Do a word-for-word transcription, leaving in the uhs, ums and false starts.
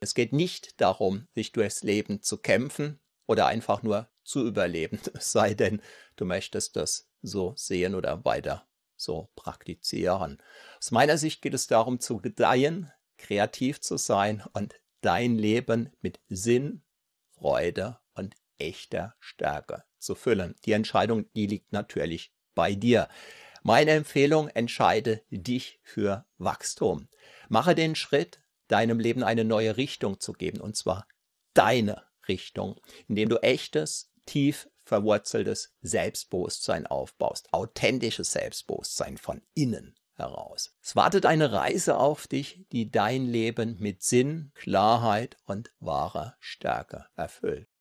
Es geht nicht darum, sich durchs Leben zu kämpfen oder einfach nur zu überleben, es sei denn, du möchtest das so sehen oder weiter so praktizieren. Aus meiner Sicht geht es darum, zu gedeihen, kreativ zu sein und dein Leben mit Sinn, Freude und echter Stärke zu füllen. Die Entscheidung, die liegt natürlich bei dir. Meine Empfehlung, entscheide dich für Wachstum. Mache den Schritt, deinem Leben eine neue Richtung zu geben, und zwar deine Richtung, indem du echtes, tief verwurzeltes Selbstbewusstsein aufbaust, authentisches Selbstbewusstsein von innen heraus. Es wartet eine Reise auf dich, die dein Leben mit Sinn, Klarheit und wahrer Stärke erfüllt.